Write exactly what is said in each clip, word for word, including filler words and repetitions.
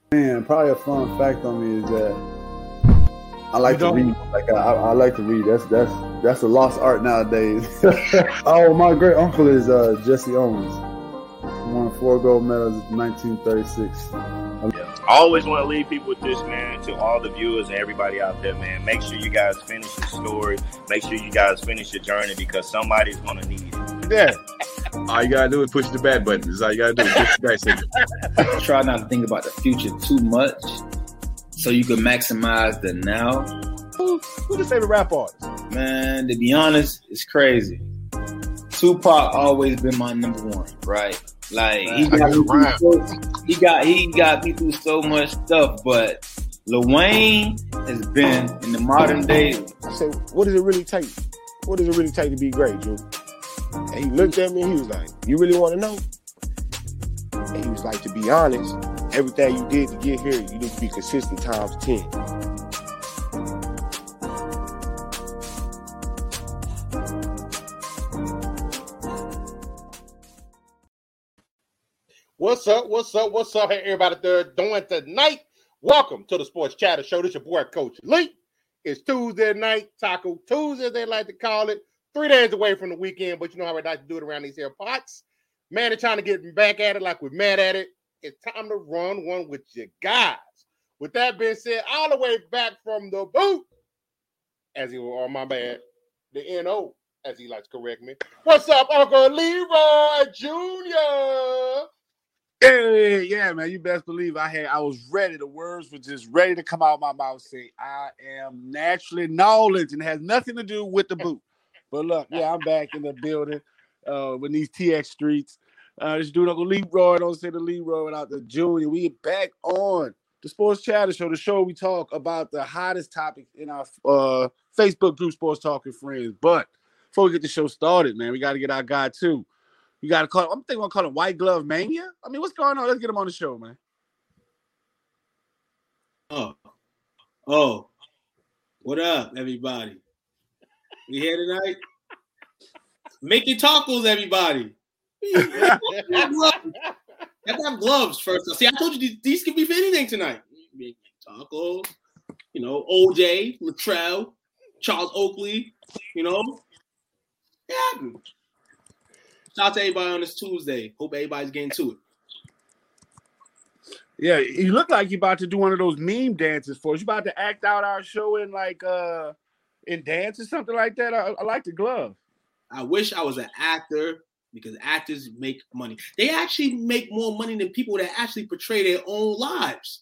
Man, probably a fun fact on me is that I like to read. Like I, I like to read. That's that's that's a lost art nowadays. Oh, my great uncle is uh, Jesse Owens. He won four gold medals in nineteen thirty-six. Yeah. I always want to leave people with this, man. To all the viewers and everybody out there, man. Make sure you guys finish your story. Make sure you guys finish your journey because somebody's gonna need it. Yeah. All you gotta do is push the back button. That's all you gotta do. Push the back signal. Try not to think about the future too much, so you can maximize the now. Who, who's your favorite rap artist? Man, to be honest, it's crazy. Tupac always been my number one, right? Like he got, me through so, he got he got me through so much stuff, but Lil Wayne has been in the modern day. I said, what does it really take? What does it really take to be great, Drew? And he looked at me and he was like, you really want to know? And he was like, to be honest, everything you did to get here, you need to be consistent times ten. What's up? What's up? What's up? Hey, everybody there doing tonight? Welcome to the Sports Chatter Show. This is your boy, Coach Lee. It's Tuesday night, Taco Tuesday, they like to call it. Three days away from the weekend, but you know how we like to do it around these here pots. Man, they're trying to get back at it like we're mad at it. It's time to run one with your guys. With that being said, all the way back from the boot, as he was on my bad, the N O, as he likes to correct me. What's up, Uncle Leroy Junior? Yeah, yeah, man. You best believe I had. I was ready. The words were just ready to come out of my mouth. Say, I am naturally knowledge, and it has nothing to do with the boot. But look, yeah, I'm back in the building uh, with these T X streets. Uh, this dude, Uncle Leroy, don't say the Leroy without the Junior. We back on the Sports Chatter Show, the show we talk about the hottest topics in our uh, Facebook group, Sports Talking Friends. But before we get the show started, man, we got to get our guy, too. You got to call him, I'm thinking we'll call him White Glove Mania. I mean, what's going on? Let's get him on the show, man. Oh, oh, what up, everybody? We here tonight? Making tacos, everybody. I got gloves first. See, I told you these, these can be for anything tonight. Making tacos, you know, O J, Latrell, Charles Oakley, you know. Yeah. Shout out to everybody on this Tuesday. Hope everybody's getting to it. Yeah, you look like you're about to do one of those meme dances for us. You about to act out our show in like uh in dance or something like that. I, I like the glove. I wish I was an actor because actors make money. They actually make more money than people that actually portray their own lives.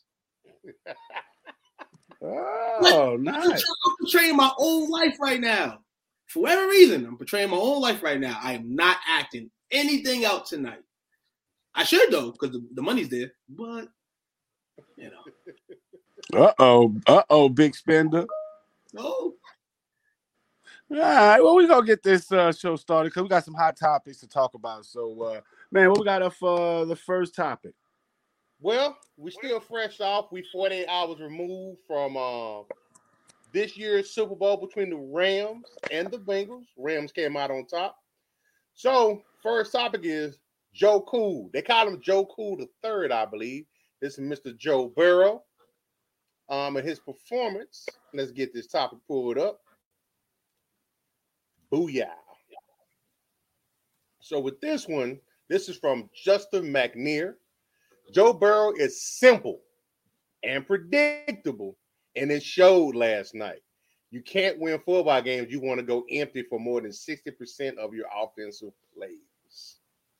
Oh, like, nice. I'm portraying my own life right now. For whatever reason, I'm portraying my own life right now. I am not acting anything out tonight. I should, though, because the, the money's there. But, you know. Uh-oh. Uh-oh, big spender. No. All right, well, we're going to get this uh, show started because we got some hot topics to talk about. So, uh, man, what we got for uh, the first topic? Well, we're still fresh off. We forty-eight hours removed from uh, this year's Super Bowl between the Rams and the Bengals. Rams came out on top. So, first topic is Joe Cool. They call him Joe Cool the third, I believe. This is Mister Joe Burrow. Um, and his performance. Let's get this topic pulled up. Booyah. So with this one, this is from Justin McNair. Joe Burrow is simple and predictable, and it showed last night. You can't win football games. You want to go empty for more than sixty percent of your offensive plays.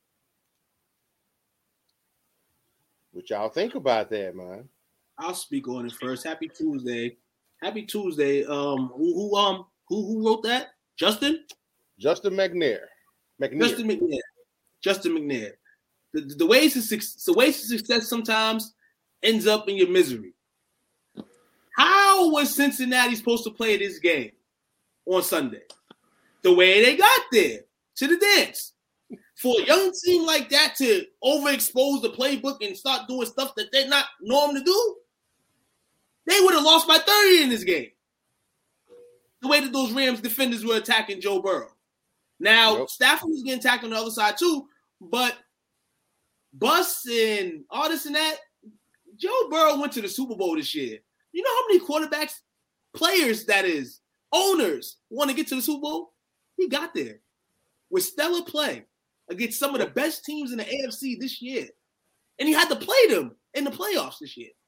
What y'all think about that, man? I'll speak on it first. Happy Tuesday. Happy Tuesday. Um, who, who um who who wrote that? Justin? Justin McNair. McNair. Justin McNair. Justin McNair. The, the ways to success, the ways to success sometimes ends up in your misery. How was Cincinnati supposed to play this game on Sunday? The way they got there, to the dance. For a young team like that to overexpose the playbook and start doing stuff that they're not normal to do, they would have lost by thirty in this game. The way that those Rams defenders were attacking Joe Burrow. Now, yep. Stafford was getting attacked on the other side too, but Bus and all this and that, Joe Burrow went to the Super Bowl this year. You know how many quarterbacks, players that is, owners want to get to the Super Bowl? He got there with stellar play against some of the best teams in the A F C this year. And he had to play them in the playoffs this year.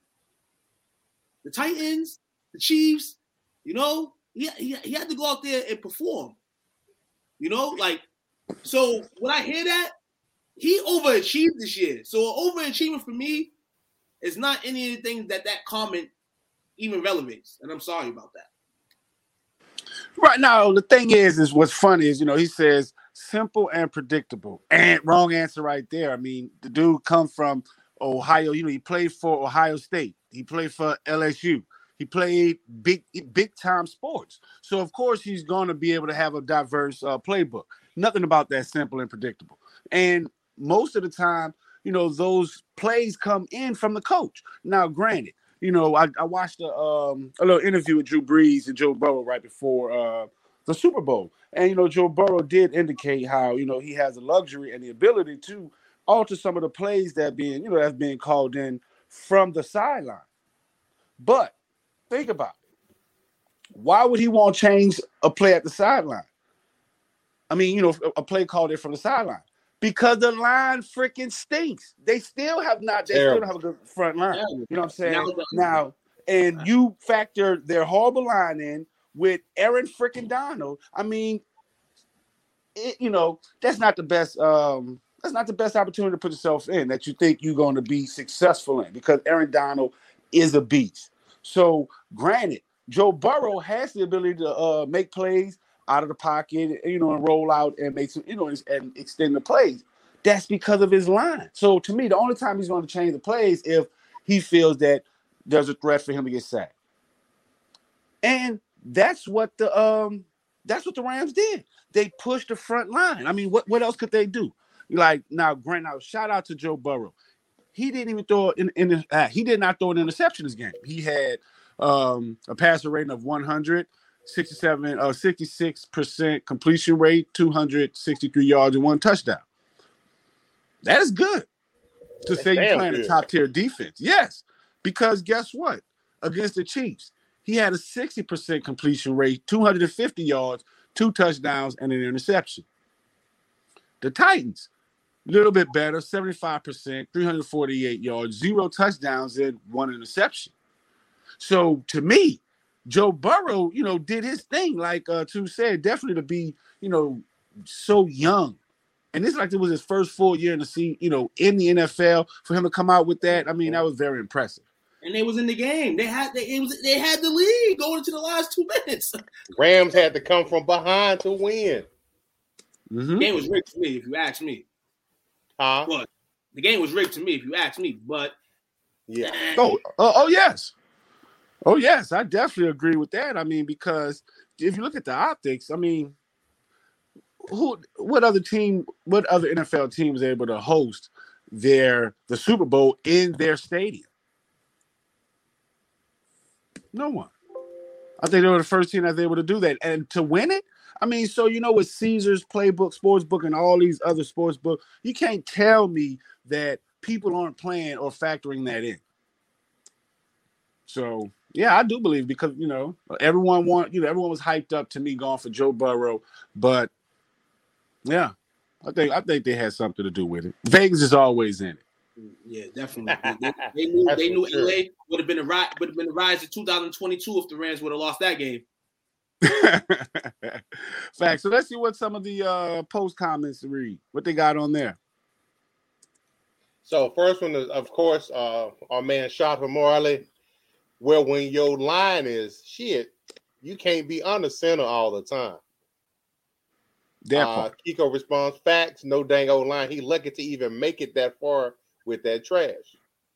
The Titans, the Chiefs, you know, he, he, he had to go out there and perform. You know, like, so when I hear that, he overachieved this year. So overachievement for me is not any of the things that that comment even relevates. And I'm sorry about that. Right now, the thing is, is what's funny is, you know, he says simple and predictable. And wrong answer right there. I mean, the dude come from Ohio. You know, he played for Ohio State. He played for L S U. He played big, big time sports. So, of course, he's going to be able to have a diverse uh, playbook. Nothing about that simple and predictable. And most of the time, you know, those plays come in from the coach. Now, granted, you know, I, I watched a, um, a little interview with Drew Brees and Joe Burrow right before uh, the Super Bowl. And, you know, Joe Burrow did indicate how, you know, he has the luxury and the ability to alter some of the plays that being, you know, that's being called in from the sideline. But think about it. Why would he want to change a play at the sideline? I mean, you know, a play called in from the sideline. Because the line freaking stinks. They still have not, they Terrible. still don't have a good front line. Terrible. You know what I'm saying? Now, and you factor their horrible line in with Aaron freaking Donald. I mean, it, you know, that's not the best, um, that's not the best opportunity to put yourself in that you think you're going to be successful in, because Aaron Donald is a beast. So, granted, Joe Burrow has the ability to uh, make plays out of the pocket, you know, and roll out and make some, you know, and extend the plays. That's because of his line. So to me, the only time he's going to change the plays if he feels that there's a threat for him to get sacked. And that's what the um that's what the Rams did. They pushed the front line. I mean, what, what else could they do? Like now, Grant, now shout out to Joe Burrow. He didn't even throw in in the, uh, he did not throw an interception this game. He had um, a passer rating of one hundred. sixty-seven, uh, sixty-six percent completion rate, two hundred sixty-three yards, and one touchdown. That is good to That's say you're playing good. a top-tier defense. Yes, because guess what? Against the Chiefs, he had a sixty percent completion rate, two hundred fifty yards, two touchdowns, and an interception. The Titans, a little bit better, seventy-five percent, three hundred forty-eight yards, zero touchdowns, and one interception. So, to me, Joe Burrow, you know, did his thing, like uh, Tu said, definitely to be, you know, so young. And it's like it was his first full year in the scene, you know, in the N F L. For him to come out with that, I mean, that was very impressive. And they was in the game. They had they, it was, they had the lead going into the last two minutes. Rams had to come from behind to win. Mm-hmm. The game was rigged to me, if you ask me. Huh? But the game was rigged to me, if you ask me. But yeah. Oh, oh, oh yes. Oh, yes, I definitely agree with that. I mean, because if you look at the optics, I mean, who, what other team, what other N F L team was able to host their the Super Bowl in their stadium? No one. I think they were the first team that was able to do that. And to win it, I mean, so, you know, with Caesars Playbook, Sportsbook, and all these other sportsbook, you can't tell me that people aren't playing or factoring that in. So, yeah, I do believe, because, you know, everyone want, you know, everyone was hyped up to me going for Joe Burrow, but yeah, I think I think they had something to do with it. Vegas is always in it. Yeah, definitely. They, they knew they knew L A would have been a rise would have been a rise in two thousand twenty-two if the Rams would have lost that game. Facts. So let's see what some of the uh, post comments read. What they got on there. So first one is, of course, uh, our man Shopper Marley. Well, when your line is shit, you can't be under center all the time. That uh, part. Kiko responds, facts, no dang old line. He lucky to even make it that far with that trash.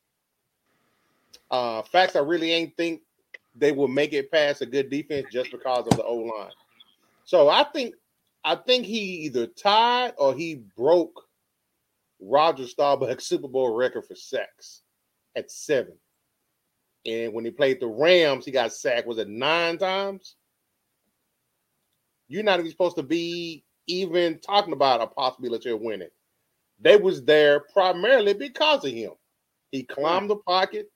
Uh, facts, I really ain't think they will make it past a good defense just because of the O line. So I think I think he either tied or he broke Roger Staubach's Super Bowl record for sacks at seven. And when he played the Rams, he got sacked, was it nine times? You're not even supposed to be even talking about a possibility of winning. They was there primarily because of him. He climbed the pocket.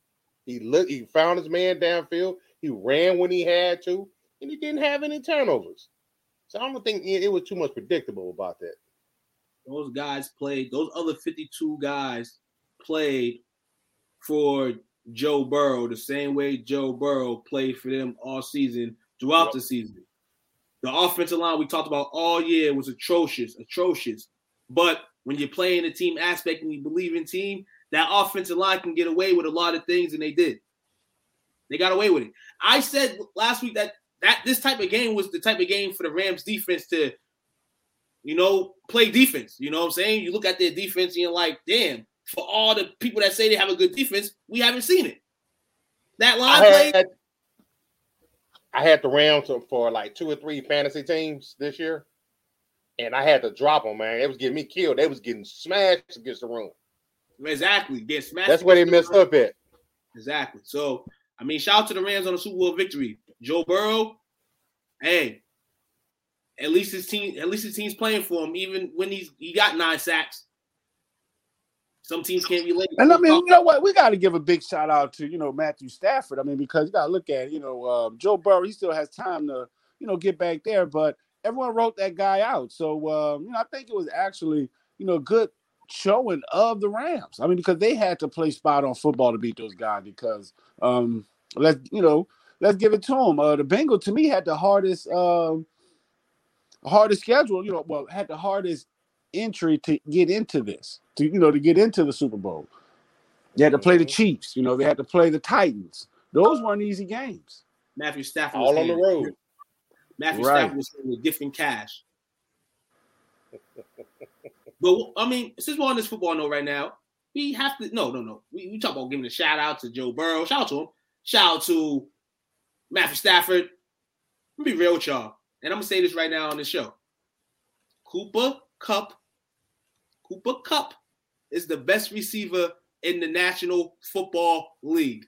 He looked, he found his man downfield. He ran when he had to, and he didn't have any turnovers. So I don't think it was too much predictable about that. Those guys played, those other fifty-two guys played for Joe Burrow the same way Joe Burrow played for them all season, throughout yep. the season. The offensive line we talked about all year was atrocious, atrocious. But when you're playing the team aspect and you believe in team, that offensive line can get away with a lot of things, and they did. They got away with it. I said last week that, that this type of game was the type of game for the Rams defense to, you know, play defense. You know what I'm saying? You look at their defense and you're like, damn, for all the people that say they have a good defense, we haven't seen it. That line I play. Had, I had the Rams for like two or three fantasy teams this year, and I had to drop them, man. It was getting me killed. They was getting smashed against the run. Exactly. Get smashed. That's where they messed up at. Exactly. So, I mean, shout out to the Rams on the Super Bowl victory. Joe Burrow, hey, at least his team, at least his team's playing for him, even when he's he got nine sacks. Some teams can't be late. And I mean, you know what? We got to give a big shout out to, you know, Matthew Stafford. I mean, because you got to look at, you know, uh, Joe Burrow, he still has time to, you know, get back there, but everyone wrote that guy out. So, um, you know, I think it was actually, you know, good showing of the Rams. I mean, because they had to play spot on football to beat those guys because, um, let's, you know, let's give it to them. Uh, the Bengals, to me, had the hardest, um, hardest schedule, you know, well, had the hardest entry to get into this, to, you know, to get into the Super Bowl. They had to play the Chiefs, you know, they had to play the Titans. Those weren't easy games. Matthew Stafford all on the road. Matthew right. Stafford was with different cash. But I mean, since we're on this football note right now, we have to no, no, no. We, we talk about giving a shout out to Joe Burrow. Shout out to him. Shout out to Matthew Stafford. I'm gonna be real with y'all. And I'm gonna say this right now on the show. Cooper Kupp, Cooper Kupp is the best receiver in the National Football League.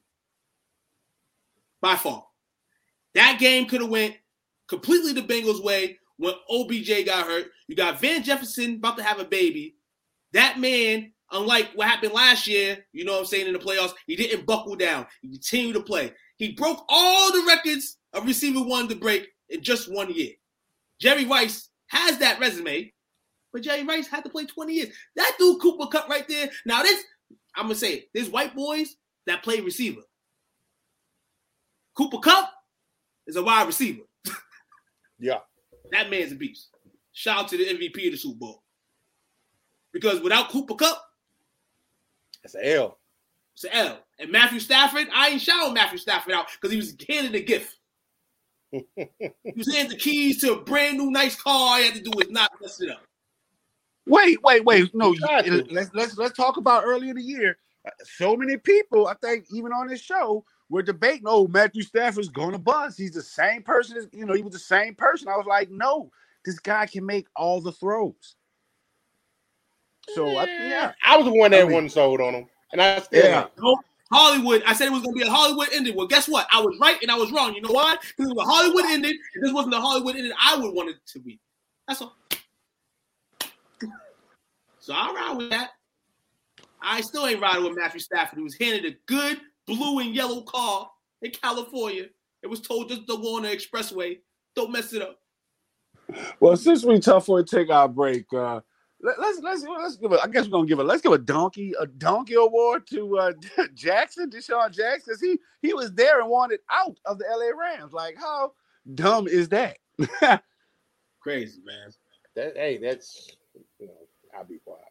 By far. That game could have went completely the Bengals' way when O B J got hurt. You got Van Jefferson about to have a baby. That man, unlike what happened last year, you know what I'm saying, in the playoffs, he didn't buckle down. He continued to play. He broke all the records a receiver wanted to break in just one year. Jerry Rice has that resume, but Jerry Rice had to play twenty years. That dude, Cooper Kupp right there. Now, this, I'm going to say it. There's white boys that play receiver. Cooper Kupp is a wide receiver. Yeah. That man's a beast. Shout out to the M V P of the Super Bowl. Because without Cooper Kupp, it's an L. It's an L. And Matthew Stafford, I ain't shouting Matthew Stafford out because he was handed a gift. He was handed the keys to a brand new nice car. All he had to do was not mess it up. Wait, wait, wait. No, you, let's let's let's talk about earlier in the year. So many people, I think, even on this show, were debating, oh, Matthew Stafford's going to bust. He's the same person as, you know, he was the same person. I was like, no, this guy can make all the throws. So, yeah, I, yeah. I was the one that I mean, wasn't sold on him. And I still yeah. No, Hollywood, I said it was going to be a Hollywood ending. Well, guess what? I was right and I was wrong. You know why? Because it was a Hollywood ending, and this wasn't the Hollywood ending I would want it to be. That's all. So I ride with that. I still ain't riding with Matthew Stafford, who was handed a good blue and yellow car in California. It was told, just don't go on the expressway. Don't mess it up. Well, since we tough for a take our break, uh, let, let's let's let's give a. I guess we're gonna give a. Let's give a donkey a donkey award to uh, Jackson, Deshaun Jackson, because he he was there and wanted out of the L A Rams. Like, how dumb is that? Crazy, man. That, hey, that's, you know, I'll be quiet.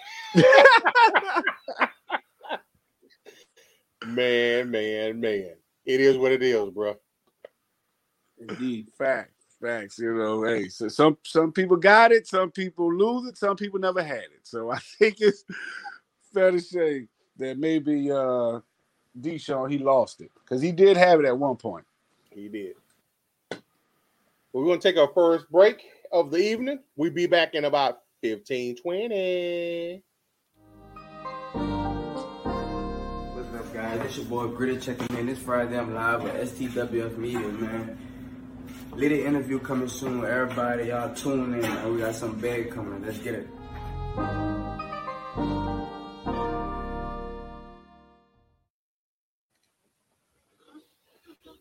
man, man, man. It is what it is, bro. Indeed. Facts, facts. You know, hey, so some some people got it, some people lose it, some people never had it. So I think it's fair to say that maybe uh, Deshaun, he lost it because he did have it at one point. He did. We're going to take our first break of the evening. We'll be back in about fifteen, twenty. What's up, guys? It's your boy Gritty checking in. This Friday I'm live with S T W F Media, man. Little interview coming soon. Everybody, y'all tune in, man. We got some big coming. Let's get it.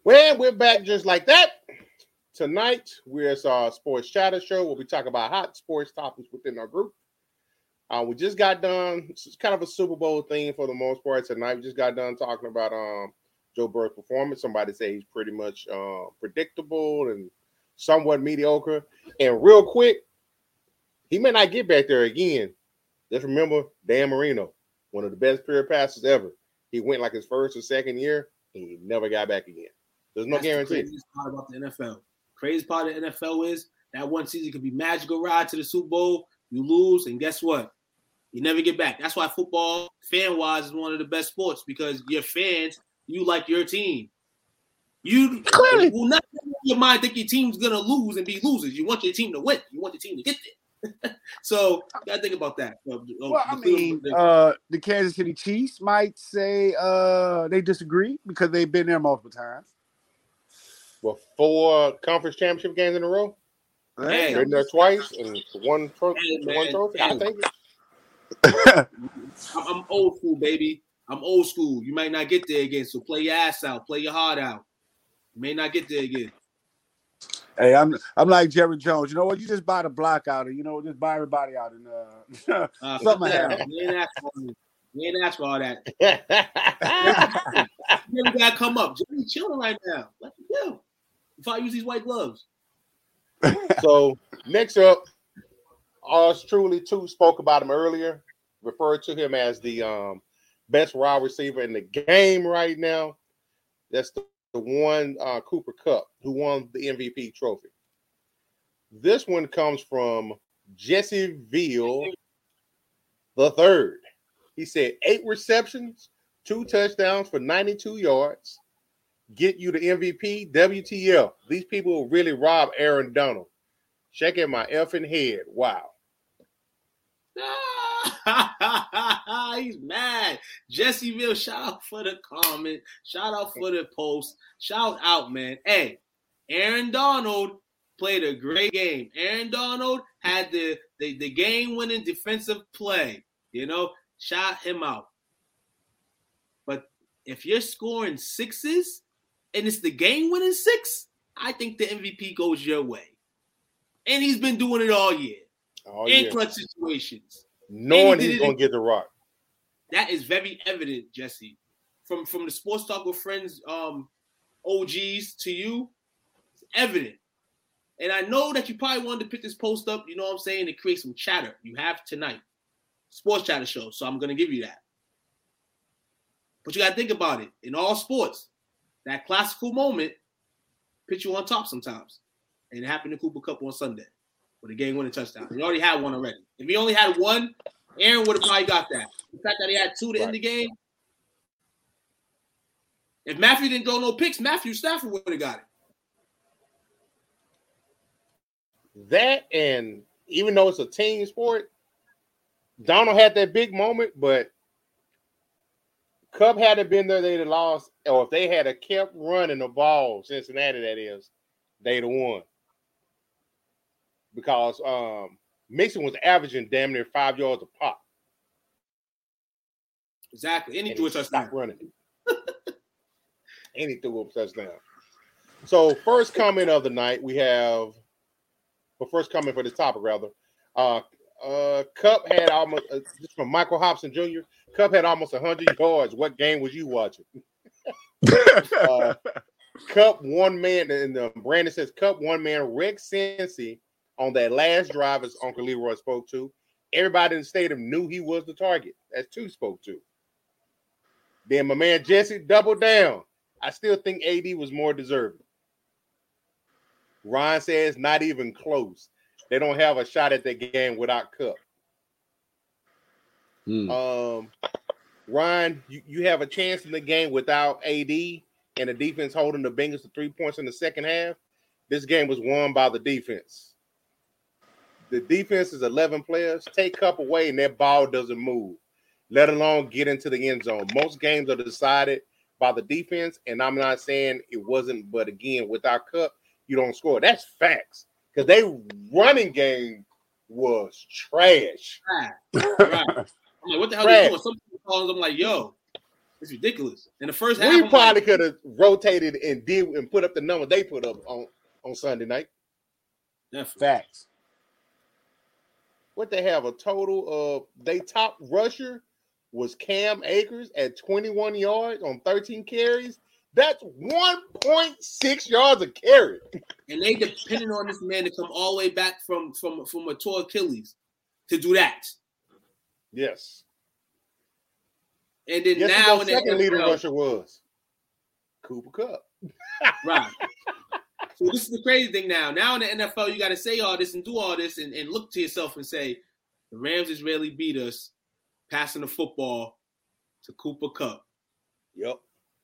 Well, we're back just like that. Tonight, we're at our Sports Chatter Show where we talk about hot sports topics within our group. Uh, we just got done. It's kind of a Super Bowl theme for the most part tonight. We just got done talking about um, Joe Burrow's performance. Somebody say he's pretty much uh, predictable and somewhat mediocre. And real quick, he may not get back there again. Just remember Dan Marino, one of the best pure passes ever. He went like his first or second year, and he never got back again. There's no That's guarantee. The craziest part about the N F L. Crazy part of the N F L is that one season could be magical ride to the Super Bowl. You lose, and guess what? You never get back. That's why football, fan-wise, is one of the best sports because your fans, you like your team. You Clearly. will not in your mind think your team's gonna lose and be losers. You want your team to win. You want your team to get there. So you gotta think about that. Well, I mean, uh, the Kansas City Chiefs might say uh, they disagree because they've been there multiple times. Well, four conference championship games in a row. Hey, Been there twice and one, tro- Hey, man. one trophy. I think I'm, I'm old school, baby. I'm old school. You might not get there again, so play your ass out, play your heart out. You may not get there again. Hey, I'm I'm like Jerry Jones. You know what? You just buy the block out, and you know, just buy everybody out, and uh, Uh, something yeah, happens. you ain't ask for it. You ain't ask for all that. You never gotta come up. Jerry chilling right now. Let me go. If I use these white gloves. so. Next up, ours truly two spoke about him earlier, referred to him as the um, best wide receiver in the game right now. That's the, the one uh, Cooper Kupp who won the M V P trophy. This one comes from Jesse Veal the third. He said eight receptions, two touchdowns for ninety-two yards. Get you the M V P. W T F. These people will really rob Aaron Donald. Shaking my effing head. Wow. He's mad. Jesse Veal, shout out for the comment. Shout out for the post. Shout out, man. Hey, Aaron Donald played a great game. Aaron Donald had the, the, the game-winning defensive play. You know, shout him out. But if you're scoring sixes and it's the game-winning six, I think the M V P goes your way. And he's been doing it all year. All in year. clutch situations. Knowing he he's did it going to get the rock. That is very evident, Jesse. From from the Sports Talk with Friends um, O Gs to you, it's evident. And I know that you probably wanted to pick this post up, you know what I'm saying, to create some chatter. You have tonight. Sports Chatter Show, so I'm going to give you that. But you got to think about it. In all sports, that classical moment puts you on top sometimes. And it happened to Cooper Kupp on Sunday with a game-winning touchdown. He already had one already. If he only had one, Aaron would have probably got that. The fact that he had two to Right. end the game. If Matthew didn't throw no picks, Matthew Stafford would have got it. That, and even though it's a team sport, Donald had that big moment, but Kupp hadn't been there, they'd have lost. Or if they had a kept running the ball, Cincinnati that is, they'd have won. Because um, Mixon was averaging damn near five yards a pop. Exactly. And he And threw he a touchdown. stopped running. And he threw a touchdown. So first comment of the night, we have, well, first comment for this topic, rather. Uh, uh, Kupp had almost, uh, this from Michael Hobson Junior Kupp had almost one hundred yards. What game was you watching? uh, Kupp one man, and uh, Brandon says Kupp one man, Rex Cincy on that last drive, as Uncle Leroy spoke to. Everybody in the stadium knew he was the target. That's two spoke to. Then my man Jesse doubled down. I still think A D was more deserving. Ryan says not even close. They don't have a shot at that game without Kupp. Hmm. Um, Ryan, you, you have a chance in the game without A D and the defense holding the Bengals to three points in the second half. This game was won by the defense. The defense is eleven players. Take Kupp away and that ball doesn't move, let alone get into the end zone. Most games are decided by the defense, and I'm not saying it wasn't, but again, without Kupp, you don't score. That's facts, because they running game was trash. Right. Right. I'm like, what the hell are Trash. you doing? Some people calling them like, yo, It's ridiculous. In the first we half, I'm probably like, could have rotated and did and put up the number they put up on, on Sunday night. definitely. Facts. What they have a total of they top rusher was Cam Akers at twenty-one yards on thirteen carries. That's one point six yards a carry. And they depended on this man to come all the way back from from from a torn Achilles to do that. Yes. And then Guess now who in the second the leading N F L, rusher was Cooper Kupp. right. So this is the crazy thing now. Now in the N F L, you got to say all this and do all this and, and look to yourself and say, the Rams just really beat us passing the football to Cooper Kupp. Yep.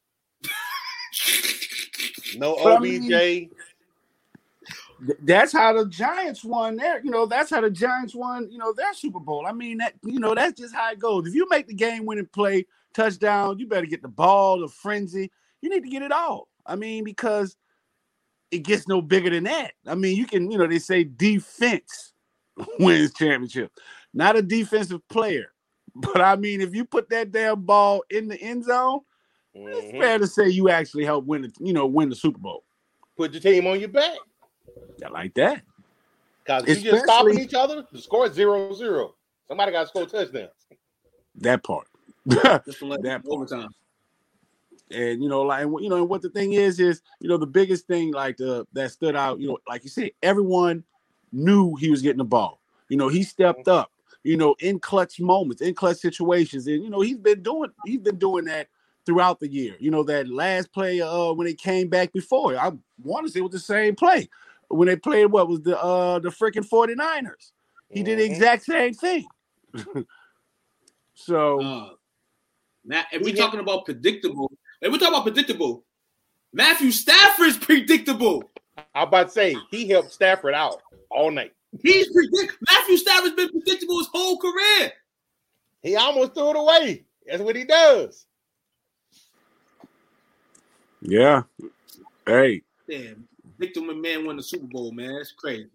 No But I O B J. mean, th- that's how the Giants won their, you know, that's how the Giants won, you know, their Super Bowl. I mean, that, you know, that's just how it goes. If you make the game winning play, touchdown, you better get the ball, the frenzy. You need to get it all. I mean, because it gets no bigger than that. I mean, you can, you know, they say defense wins championship, not a defensive player. But I mean, if you put that damn ball in the end zone, Mm-hmm. it's fair to say you actually helped win the, you know, win the Super Bowl. Put your team on your back. I like that. Because if you just stopping each other, the score is zero zero. Somebody got to score touchdowns. That part. Just to let that part. overtime. And you know, like you know, and what the thing is is, you know, the biggest thing like the that stood out, you know, like you said, everyone knew he was getting the ball. You know, he stepped up, you know, in clutch moments, in clutch situations. And you know, he's been doing he's been doing that throughout the year. You know, that last play uh when they came back before, I want to say it was the same play. When they played what was the uh the freaking forty-niners. He did the exact same thing. So uh, Matt, if we're talking about predictable, if we're talking about predictable, Matthew Stafford's predictable. I'm about to say he helped Stafford out all night. He's predictable. Matthew Stafford's been predictable his whole career. He almost threw it away. That's what he does. yeah. Hey. Damn, Victor McMahon won the Super Bowl, man. That's crazy.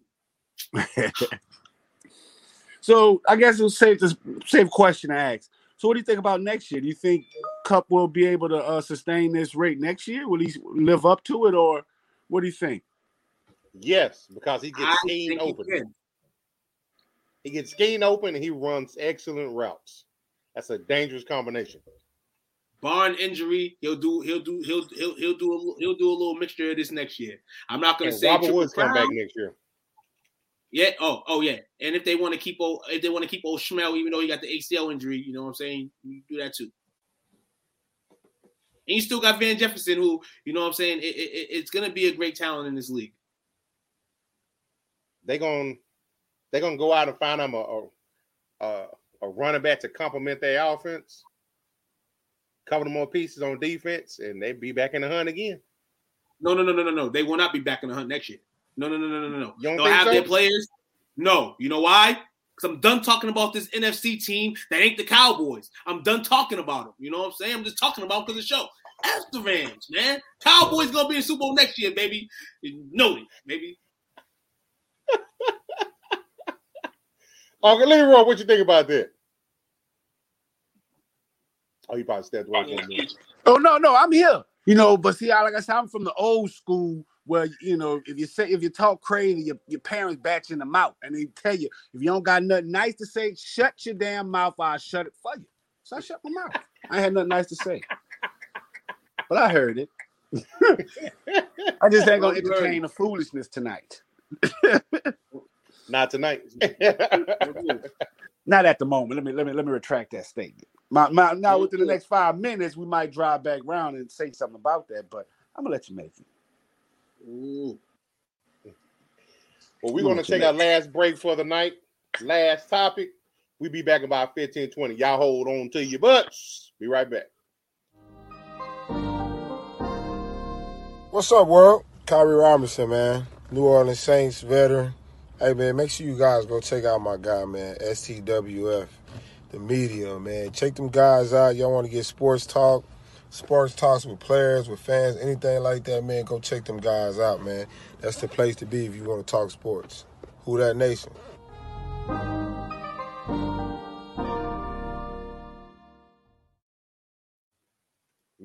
So I guess it's safe to safe question to ask. So what do you think about next year? Do you think Kupp will be able to uh, sustain this rate next year? Will he live up to it, or what do you think? Yes, because he gets I scheme think he open. can. He gets scheme open and he runs excellent routes. That's a dangerous combination. Barring injury, he'll do he'll do he'll he'll he'll do a, he'll do a little mixture of this next year. I'm not going to And say Robert triple Woods come crown. back next year. Yeah. Oh, oh yeah. And if they want to keep old, if they want to keep old Schmel, even though he got the A C L injury, you know what I'm saying? You do that too. And you still got Van Jefferson, who, you know what I'm saying? It, it, it's going to be a great talent in this league. They're going they're gonna go out and find them a, a, a, a running back to complement their offense, cover them more pieces on defense, and they be back in the hunt again. No, no, no, no, no, no. They will not be back in the hunt next year. No, no, no, no, no, no, no. You don't They'll think have so? their players. No. You know why? Because I'm done talking about this N F C team that ain't the Cowboys. I'm done talking about them. You know what I'm saying? I'm just talking about because of the show. F the Rams, man. Cowboys going to be in Super Bowl next year, baby. Noted, baby. Uncle Leroy, what you think about that? Oh, you probably stepped away from me. Oh no, no, I'm here. You know, but see, I like I said, I'm from the old school where you know, if you say if you talk crazy, your, your parents bat you in the mouth, and they tell you if you don't got nothing nice to say, shut your damn mouth. Or I'll shut it for you. So I shut my mouth. I had nothing nice to say, but I heard it. I just ain't gonna entertain the foolishness tonight. Not tonight. Not at the moment. Let me let me let me retract that statement. My, my, now within the next five minutes, we might drive back around and say something about that, but I'm gonna let you make it. Ooh. Well, we're gonna take our last break for the night. Last topic. We'll be back in about fifteen, twenty. Y'all hold on to your butts. Be right back. What's up, world? Kyrie Robinson, man. New Orleans Saints veteran. Hey, man, make sure you guys go check out my guy, man, S T W F, the media, man. Check them guys out. Y'all want to get sports talk, sports talks with players, with fans, anything like that, man, go check them guys out, man. That's the place to be if you want to talk sports. Who that nation?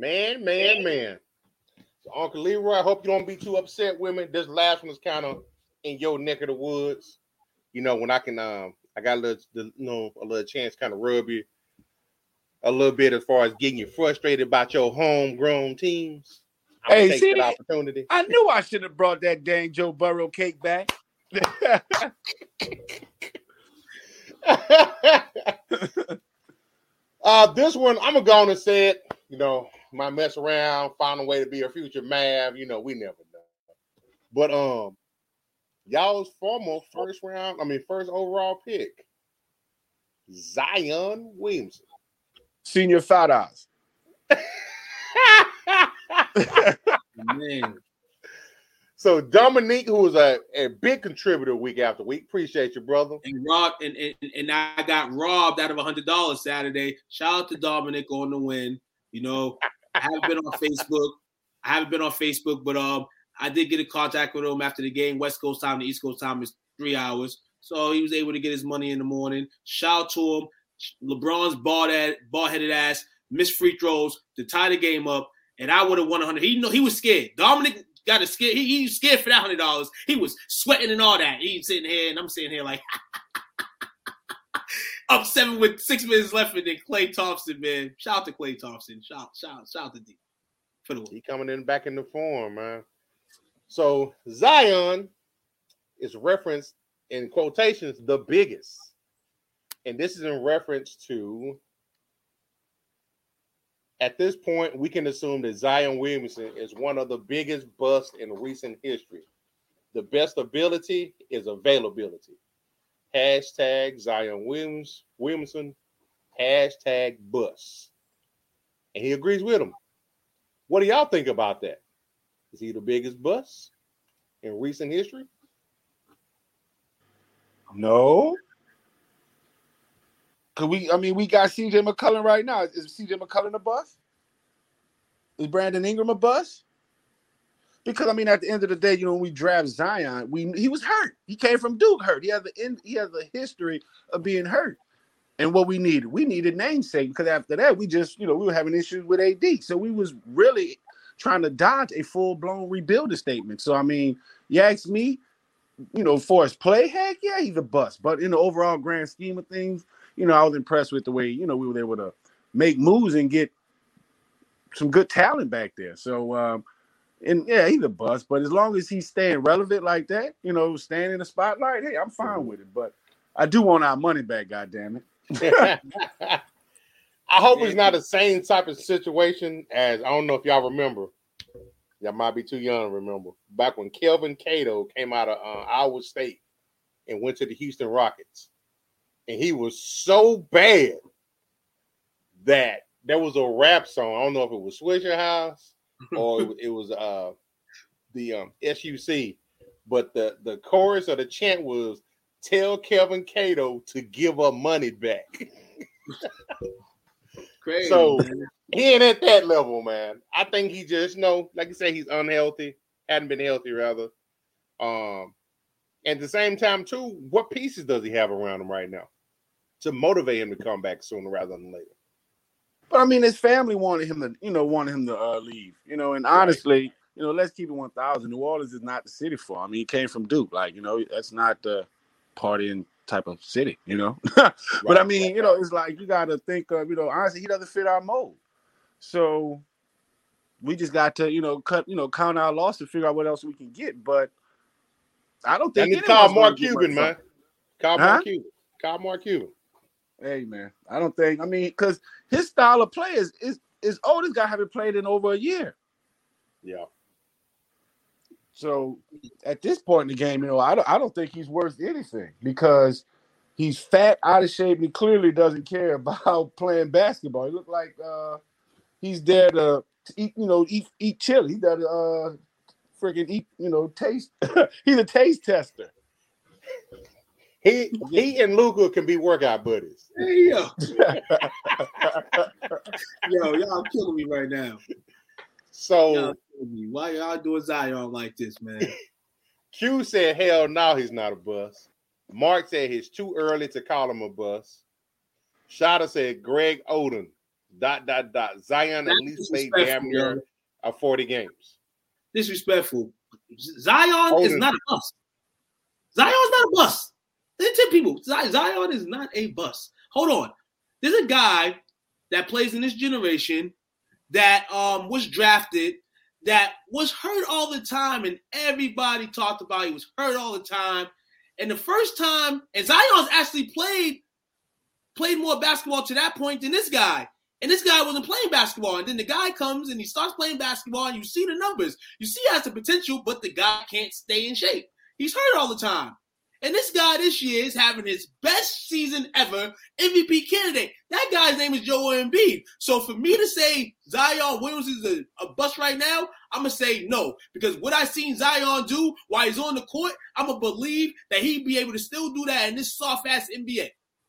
Man, man, man. So Uncle Leroy, I hope you don't be too upset with me. This last one is kind of in your neck of the woods. You know, when I can, um, I got a little, you know, a little chance kind of rub you a little bit as far as getting you frustrated about your homegrown teams. I'm hey, take see, that opportunity. I knew I should have brought that dang Joe Burrow cake back. uh, this one, I'm gonna go on and say it. You know, might mess around, find a way to be a future Mav. You know, we never know. But um, y'all's former first round, I mean, first overall pick, Zion Williamson, Senior Fat Eyes. Man. So Dominique, who was a, a big contributor week after week, appreciate you, brother. And robbed, and, and, and I got robbed out of a hundred dollars Saturday. Shout out to Dominic on the win. You know, I haven't been on Facebook. I haven't been on Facebook, but um, I did get in contact with him after the game. West Coast time to East Coast time is three hours, so he was able to get his money in the morning. Shout out to him. LeBron's ball that ball headed ass missed free throws to tie the game up, and I would have won a hundred. He know he was scared. Dominic got a scared. He, he was scared for that hundred dollars. He was sweating and all that. He's sitting here, and I'm sitting here like up seven with six minutes left, and then Klay Thompson, man. Shout out to Klay Thompson. Shout, shout, shout out to D for the win. He coming in back in the form, man. So Zion is referenced in quotations the biggest, and this is in reference to. At this point, we can assume that Zion Williamson is one of the biggest busts in recent history. The best ability is availability. Hashtag Zion Williams, Williamson, hashtag bust. And he agrees with him. What do y'all think about that? Is he the biggest bust in recent history? No. Cause we, I mean, we got C J McCollum right now. Is C J McCollum a bust? Is Brandon Ingram a bust? Because I mean, at the end of the day, you know, when we draft Zion, we he was hurt. He came from Duke hurt. He has the he has a history of being hurt. And what we needed, we needed namesake because after that, we just, you know, we were having issues with A D. So we was really trying to dodge a full blown rebuilding statement. So I mean, you ask me, you know, for his play, heck yeah, he's a bust. But in the overall grand scheme of things, you know, I was impressed with the way, you know, we were able to make moves and get some good talent back there. So, um, and yeah, he's a bust. But as long as he's staying relevant like that, you know, staying in the spotlight, hey, I'm fine with it. But I do want our money back, goddammit. I hope it's not the same type of situation as, I don't know if y'all remember. Y'all might be too young to remember. Back when Kelvin Cato came out of uh, Iowa State and went to the Houston Rockets. And he was so bad that there was a rap song. I don't know if it was Swisher House or it, it was uh, the um, S U C. But the, the chorus or the chant was, tell Kelvin Cato to give her money back. Crazy, so man. He ain't at that level, man. I think he just, you know, like you say, he's unhealthy, hadn't been healthy, rather. Um, and at the same time, too, what pieces does he have around him right now to motivate him to come back sooner rather than later? But I mean, his family wanted him to, you know, wanted him to uh, leave, you know, and honestly, right. you know, let's keep it one thousand. New Orleans is not the city for him. I mean, he came from Duke. Like, you know, that's not the partying type of city, you know. But right, I mean, right, you know, it's like you got to think of, you know, honestly, he doesn't fit our mold. So we just got to, you know, cut, you know, count our loss and figure out what else we can get. But I don't think. I need to call Mark Cuban, man. Call huh? Mark Cuban. Call Mark Cuban. Hey, man, I don't think. I mean, because his style of play is is is oldest guy haven't played in over a year. Yeah. So at this point in the game, you know, I don't I don't think he's worth anything because he's fat, out of shape, and he clearly doesn't care about playing basketball. He looked like uh, he's there to eat, you know, eat eat chili. He's there to uh, freaking eat, you know, taste. He's a taste tester. He he and Luka can be workout buddies. Hey, yo. Yo, y'all killing me right now. So y'all me. Why y'all doing Zion like this, man? Q said, hell no, he's not a bust. Mark said it's too early to call him a bust. Shada said Greg Oden dot dot dot. Zion at least played damn near uh, forty games. Disrespectful. Zion Hold is it. not a bust. Zion's not a bust. There's ten people. Zion is not a bust. Hold on. There's a guy that plays in this generation that um was drafted, that was hurt all the time, and everybody talked about he was hurt all the time. And the first time, and Zion's actually played played more basketball to that point than this guy. And this guy wasn't playing basketball. And then the guy comes and he starts playing basketball, and you see the numbers. You see he has the potential, but the guy can't stay in shape. He's hurt all the time. And this guy this year is having his best season ever, M V P candidate. That guy's name is Joel Embiid. So for me to say Zion Williams is a, a bust right now, I'm going to say no. Because what I seen Zion do while he's on the court, I'm going to believe that he'd be able to still do that in this soft-ass N B A.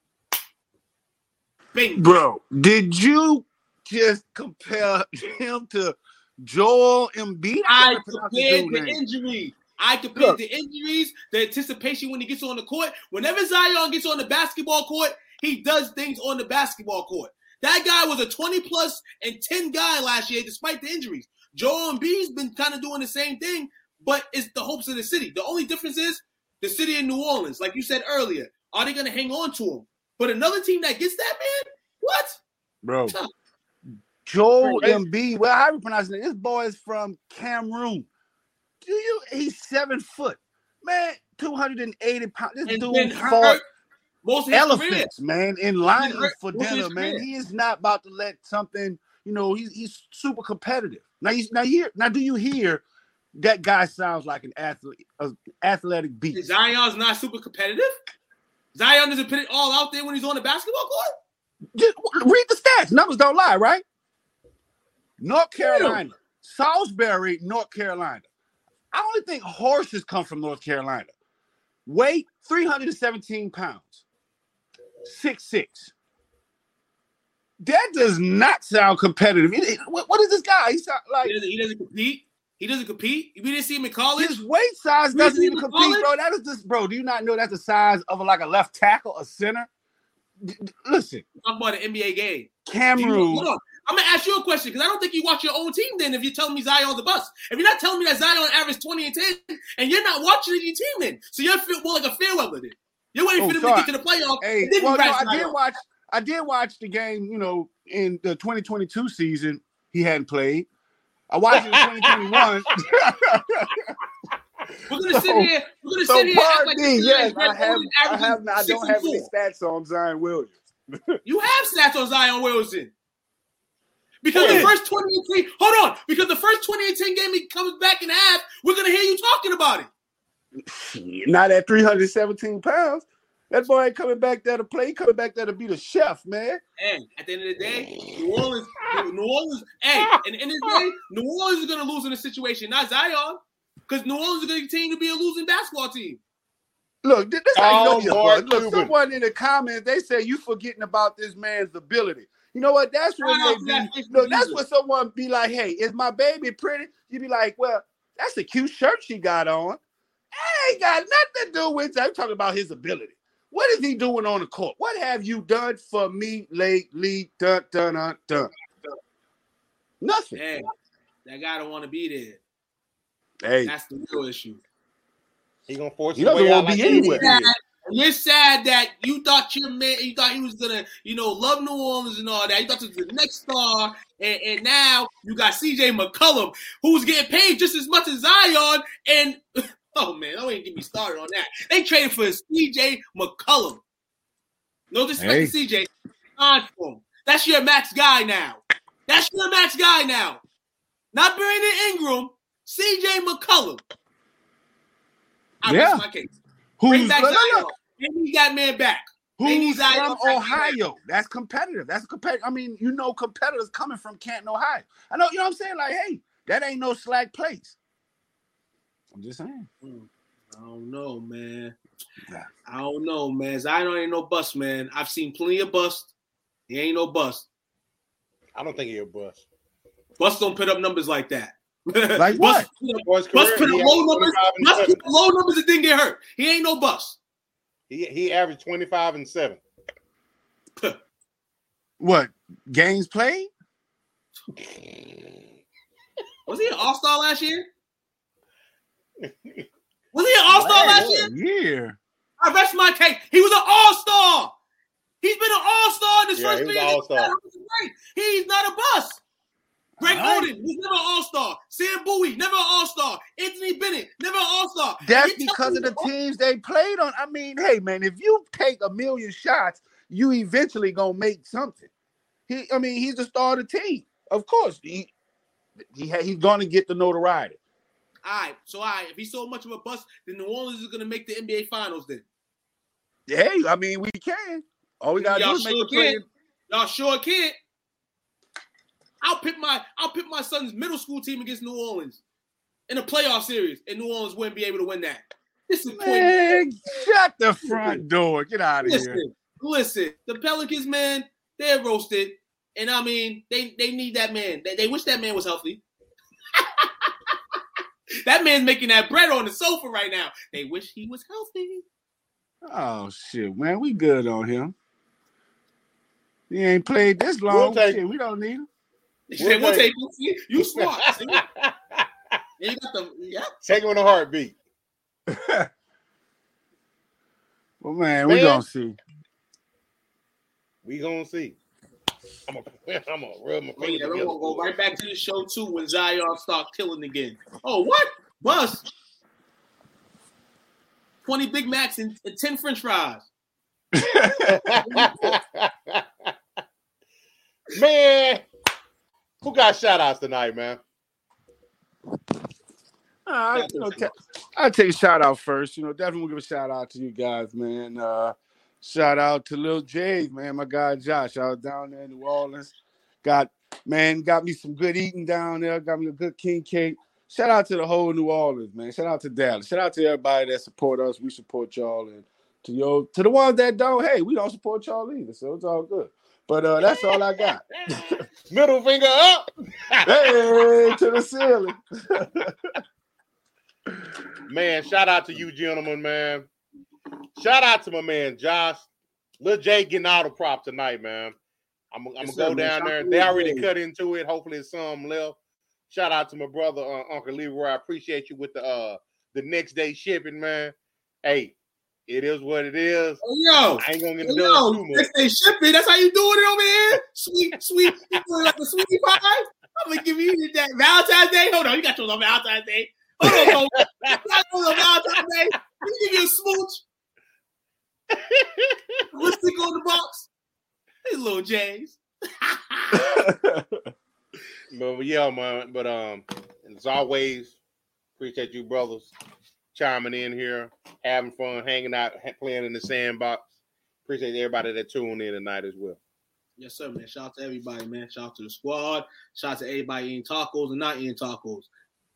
Bing. Bro, did you just compare him to Joel Embiid? I compared the injury. I compared Look. the injuries, the anticipation when he gets on the court. Whenever Zion gets on the basketball court, he does things on the basketball court. That guy was a twenty-plus and ten guy last year despite the injuries. Joel Embiid's been kind of doing the same thing, but it's the hopes of the city. The only difference is the city of New Orleans. Like you said earlier, are they going to hang on to him? But another team that gets that, man, what? Bro, Joel Embiid, well, how are you pronouncing it? This boy is from Cameroon. Do you? He's seven foot, man. Two hundred eighty pounds. This and dude fought most elephants, man, in line for most dinner, man. He is not about to let something. You know, he's he's super competitive. Now, you now hear now. Do you hear that guy sounds like an athlete, an athletic beast? Zion's not super competitive. Zion doesn't put it all out there when he's on the basketball court. Just read the stats. Numbers don't lie, right? North Carolina, Salisbury, North Carolina. I only think horses come from North Carolina. Weight, three hundred seventeen pounds. six six. That does not sound competitive. It, it, what, what is this guy? He sound like he doesn't, he doesn't compete. He doesn't compete. We didn't see him in college. His weight size doesn't even compete, college? bro. That is just, bro. Do you not know that's the size of a, like a left tackle, a center? D- d- listen, talk about an N B A game. Cameroon. Hold on. I'm gonna ask you a question because I don't think you watch your own team. Then, if you're telling me Zion's a bust, if you're not telling me that Zion averaged twenty and ten, and you're not watching your team, then so you're more like a fair weather. Then you're waiting oh, for them sorry. to get to the playoffs. Hey, well, no, I did watch. I did watch the game. You know, in the twenty twenty-two season, he hadn't played. I watched it in twenty twenty-one. We're gonna sit here. We're gonna so sit here. Act like me, yes, I have. I have. I don't have any stats on Zion Williams. You have stats on Zion Williamson. Because the first twenty and ten, hold on, because the first twenty and ten game he comes back in half, we're gonna hear you talking about it. Not at three hundred seventeen pounds. That boy ain't coming back there to play. He coming back there to be the chef, man. Hey, at the end of the day, New Orleans, New Orleans, hey, at the end of the day, New Orleans is gonna lose in this situation, not Zion, because New Orleans is gonna continue to be a losing basketball team. Look, this is how oh, you know you're Look, someone in the comments, they say you forgetting about this man's ability. You know what? That's when they be, look, that's when someone be like, hey, is my baby pretty? You be like, well, that's a cute shirt she got on. That ain't got nothing to do with that. I'm talking about his ability. What is he doing on the court? What have you done for me lately? Dun, dun, dun, dun. Nothing. Hey, that guy don't want to be there. Hey. That's the real issue. He gonna force he doesn't want to be anywhere. You're sad that you thought your man, you thought he was gonna, you know, love New Orleans and all that. You thought he was the next star, and, and now you got C J McCollum, who's getting paid just as much as Zion. And oh man, don't even get me started on that. They traded for C J McCollum. No disrespect hey. to C J, that's your max guy now. That's your max guy now. Not Brandon Ingram, C J McCollum. I yeah. rest my case. Bring back Zion. They need that man back. Who's from Ohio? That's competitive. That's competitive. I mean, you know, competitors coming from Canton, Ohio. I know, you know what I'm saying? Like, hey, that ain't no slack place. I'm just saying. I don't know, man. I don't know, man. Zion ain't no bust, man. I've seen plenty of bust. He ain't no bust. I don't think he a bust. Bust don't put up numbers like that. Like what? Bust, bust put up low numbers. Bust put up low numbers and didn't get hurt. He ain't no bust. He he averaged twenty-five and seven. What games played? Was he an all-star last year? Was he an all-star last year? Yeah. I rest my case. He was an all-star. He's been an all-star in his Yeah, first he was three an years. all-star. He's not a bust. Greg All right. Oden was never an all-star. Sam Bowie, never an all-star. Anthony Bennett, never an all-star. That's And you because tell of the me- teams they played on. I mean, hey man, if you take a million shots, you eventually gonna make something. He, I mean, he's the star of the team. Of course, he, he he's gonna get the notoriety. All right, so all right, if he's so much of a bust, then New Orleans is going to make the N B A Finals then. Hey, I mean, we can. All we gotta Y'all do is make sure the play. can. Y'all sure can't. I'll pick my I'll pick my son's middle school team against New Orleans in a playoff series, and New Orleans wouldn't be able to win that. This is point. Man, shut the front door. Get out of here. Listen, listen. The Pelicans, man, they're roasted, and I mean, they they need that man. They, they wish that man was healthy. That man's making that bread on the sofa right now. They wish he was healthy. Oh shit, man, we good on him. He ain't played this long. We'll take- Shit, we don't need him. He said, We'll "We'll take- take you. You smart. See? And you got the yeah. Take him in a heartbeat. Well, man, we Man. gonna see. We gonna see. I'm gonna I'm gonna rub my Oh, yeah, finger we're together. gonna go right back to the show too when Zion start killing again. Oh, what? Bust. twenty Big Macs and, and ten French fries. Man, who got shout outs tonight, man? I, you know, ta- I'll take a shout out first. You know, definitely we'll give a shout out to you guys, man. Uh, shout out to Lil J's, man. My guy Josh. I was down there in New Orleans. Got man, got me some good eating down there. Got me a good king cake. Shout out to the whole New Orleans, man. Shout out to Dallas. Shout out to everybody that support us. We support y'all, and to your to the ones that don't. Hey, we don't support y'all either, so it's all good. But uh, that's all I got. Middle finger up. Hey, to the ceiling. Man, shout out to you gentlemen, man. Shout out to my man Josh. Lil J getting all the props tonight, man. I'm, I'm Yes, gonna sir, go man. down Shout there. out to They Lil already J. cut into it. Hopefully, it's some left. Shout out to my brother uh, Uncle Leroy. I appreciate you with the uh the next day shipping, man. Hey, it is what it is. Oh, yo. I ain't gonna get Hey, into yo, it too much. next day shipping. That's how you doing it over here? Sweet, sweet. You doing like a sweetie pie? I'm gonna give you that Valentine's Day. Hold on, you got yours on Valentine's Day. Hold on, Cole. You got yours on Valentine's Day. Let me give you a smooch. Lipstick on the box. These little J's. But yeah, man. But um, as always, appreciate you brothers chiming in here, having fun, hanging out, ha- playing in the sandbox. Appreciate everybody that tuned in tonight as well. Yes, sir, man. Shout out to everybody, man. Shout out to the squad. Shout out to everybody eating tacos and not eating tacos.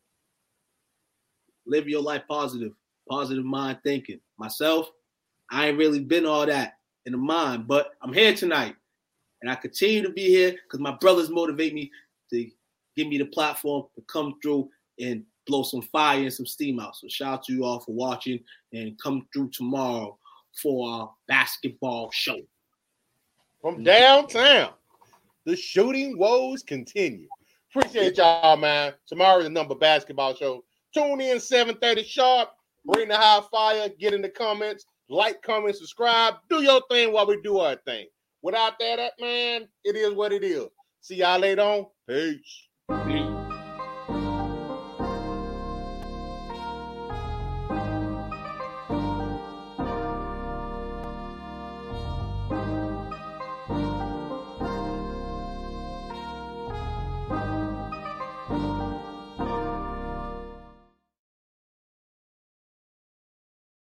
Live your life positive. Positive mind thinking. Myself, I ain't really been all that in the mind, but I'm here tonight. And I continue to be here because my brothers motivate me to give me the platform to come through and blow some fire and some steam out. So shout out to you all for watching and come through tomorrow for our basketball show. From downtown, the shooting woes continue. Appreciate y'all, man. Tomorrow's the number basketball show. Tune in seven thirty sharp. Bring the high fire. Get in the comments. Like, comment, subscribe. Do your thing while we do our thing. Without that, man, it is what it is. See y'all later on. Peace. Peace.